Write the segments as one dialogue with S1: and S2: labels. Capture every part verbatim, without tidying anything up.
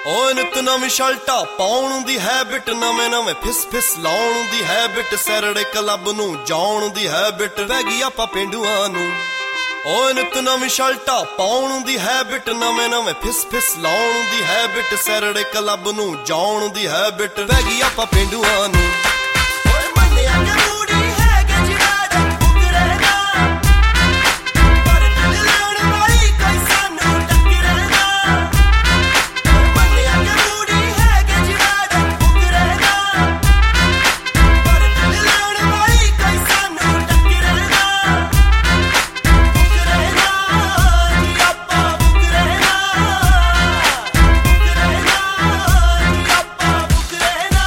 S1: ਓਏ ਨਿਤ ਨਵੀਂ ਸ਼ਰਟਾਂ ਪਾਉਣ ਦੀ ਹੈਬਿਟ, ਨਵੇਂ ਨਵੇਂ ਫਿਸ ਫਿਸ ਲਾਉਣ ਦੀ ਹੈਬਿਟ, ਸੈਰੜੇ ਕਲੱਬ ਨੂੰ ਜਾਣ ਦੀ ਹੈਬਿਟ ਪੈ ਗਈ ਆਪਾਂ ਪੇਂਡੂਆਂ ਨੂੰ। ਓਏ ਨਿਤ ਨਵੀਂ ਸ਼ਰਟਾਂ ਪਾਉਣ ਦੀ ਹੈਬਿਟ, ਨਵੇਂ ਨਵੇਂ ਫਿਸ ਫਿਸ ਲਾਉਣ ਦੀ ਹੈਬਿਟ, ਸੈਰੜੇ ਕਲੱਬ ਨੂੰ ਜਾਣ ਦੀ ਹੈਬਿਟ ਪੈ ਗਈ ਆਪਾਂ ਪੇਂਡੂਆਂ ਨੂੰ। ਓਏ ਮੰਨਿਆ ਕਿ ਮੂੜੀ ਹੈ ਕਿ ਜਿਹੜਾ ਮੁੱਕ ਰਹਿਣਾ, ਪਰ ਦਿਲ ਲੈਣ ਵਾਲੀ ਕੋਈ ਸਾਨੂੰ ਟੱਕਰੇ ਨਾ। ਮੰਨਿਆ ਕਿ ਮੂੜੀ ਹੈ ਕਿ ਜਿਹੜਾ ਮੁੱਕ ਰਹਿਣਾ, ਪਰ ਦਿਲ ਲੈਣ ਵਾਲੀ ਕੋਈ ਸਾਨੂੰ ਟੱਕਰੇ ਨਾ। ਮੁੱਕ ਰਹਿਣਾ ਜੀ ਆਪਾਂ, ਮੁੱਕ ਰਹਿਣਾ, ਮੁੱਕ ਰਹਿਣਾ ਜੀ ਆਪਾਂ, ਮੁੱਕ ਰਹਿਣਾ।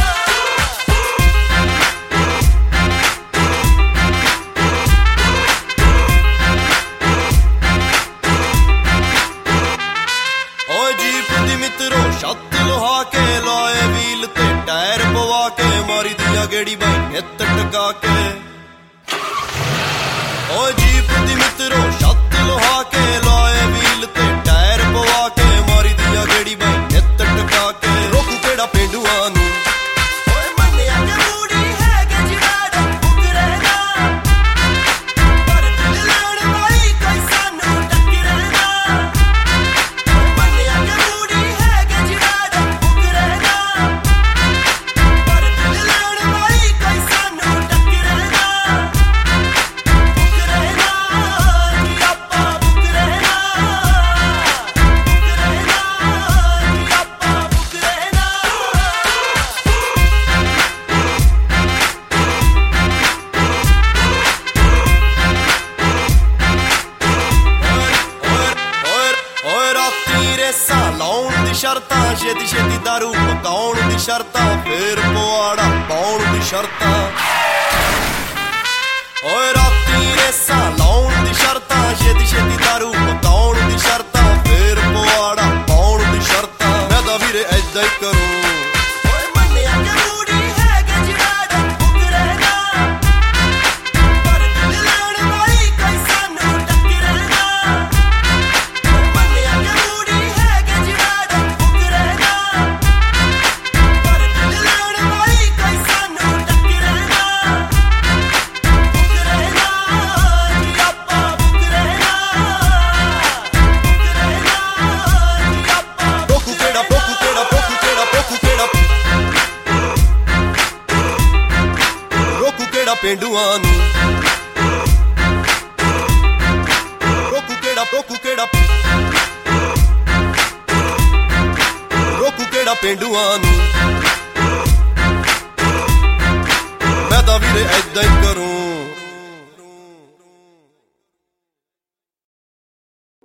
S1: ਓਏ ਜੀਪ ਦੀ ਮਿੱਤਰੋ ਛੱਤ ਲੁਹਾ ਕੇ, ਲਾਏ ਵੀਲ ਤੇ ਟਾਇਰ ਪਵਾ ਕੇ, ਮਾਰੀ ਦੀਆਂ ਗੇੜੀ ਬਾਈ ਨਿੱਤ ਟਕਾ ਕੇ। ਓਏ ਜੀਪ ਦੀ ਮਿੱਤਰੋ ਛੱਤ ਲੁਹਾ ਕੇ, ਲਾਏ ਵੀਲ ਤੇ ਟਾਇਰ ਪਵਾ ਕੇ, ਮਾਰੀ ਦੀਆਂ ਗੇੜੀ ਬਾਈ ਨਿੱਤ ਟਕਾ ਕੇ, ਰੋਕੂ ਕਿਹੜਾ ਪੇਂਡੂਆਂ ਨੂੰ। ਓਏ ਮੰਨਿਆ ਕਿ ਮੂੜੀ ਹੈ ਕਿ ਜਿਹੜਾ ਮੁੱਕ ਰਹਿਣਾ, ਪਰ ਦਿਲ ਲੈਣ ਵਾਲੀ ਕੋਈ ਸਾਨੂੰ ਟੱਕਰੇ ਨਾ। ਮੰਨਿਆ ਕਿ ਮੂੜੀ ਹੈ ਕਿ ਜਿਹੜਾ ਮੁੱਕ ਰਹਿਣਾ, ਪਰ ਦਿਲ ਲੈਣ ਵਾਲੀ ਕੋਈ ਸਾਨੂੰ ਟੱਕਰੇ ਨਾ। ਮੁੱਕ ਰਹਿਣਾ ਜੀ ਆਪਾਂ, ਮੁੱਕ ਰਹਿਣਾ, ਮੁੱਕ ਰਹਿਣਾ ਜੀ ਆਪਾਂ, ਮੁੱਕ ਰਹਿਣਾ। ਓਏ ਓਏ ਰਾਤੀ ਰੇਸਾਂ ਲਾਉਣ ਦੀ ਸ਼ਰਤਾਂ, ਛੇਤੀ ਛੇਤੀ ਦਾਰੂ ਪਕਾਉਣ ਦੀ ਸ਼ਰਤਾਂ, ਫੇਰ ਪਵਾੜਾ ਪਾਉਣ ਦੀ ਸ਼ਰਤਾਂ। ਓਏ ਰਾਤੀ ਰੇਸਾਂ ਲਾਉਣ ਦੀ ਸ਼ਰਤਾਂ, ਛੇਤੀ ਛੇਤੀ ਦਾਰੂ ਪਕਾਉਣ ਦੀ ਸ਼ਰਤਾਂ, ਫੇਰ ਪਵਾੜਾ ਪਾਉਣ ਦੀ ਸ਼ਰਤਾਂ। ਮੈਂ ਤਾਂ ਵੀਰੇ ਏਦਾਂ ਹੀ ਕਰੂੰ। ਓਏ ਮੰਨਿਆ ਕਿ ਮੂੜੀ ਹੈ ਕਿ ਜਿਹੜਾ ਮੁੱਕ ਰਹਿਣਾ, ਪਰ ਦਿਲ ਲੈਣ ਵਾਲੀ ਕੋਈ ਸਾਨੂੰ ਟੱਕਰੇ ਨਾ। ਮੰਨਿਆ ਕਿ ਮੂੜੀ ਹੈ ਕਿ ਜਿਹੜਾ ਮੁੱਕ ਰਹਿਣਾ, ਪਰ ਦਿਲ ਲੈਣ ਵਾਲੀ ਕੋਈ ਸਾਨੂੰ ਟੱਕਰੇ ਨਾ। ਮੁੱਕ ਰਹਿਣਾ ਜੀ ਆਪਾਂ, ਮੁੱਕ ਰਹਿਣਾ, ਮੁੱਕ ਰਹਿਣਾ ਜੀ ਆਪਾਂ। ਪੋਕੂ ਕਿਹੜਾ, ਪੋਕੂ ਕਿਹੜਾ, ਪੋਕੂ ਕਿਹੜਾ, ਪੋਕੂ ਕਿਹੜਾ, ਰੋਕੂ ਕਿਹੜਾ ਪੇਂਡੂਆਂ ਨੂੰ। ਰੋਕੂ ਕਿਹੜਾ, ਰੋਕੂ ਕਿਹੜਾ, ਰੋਕੂ ਕਿਹੜਾ ਪੇਂਡੂਆਂ ਨੂੰ। ਮੈਂ ਤਾਂ ਵੀਰੇ ਏਦਾਂ ਹੀ ਕਰੂੰ।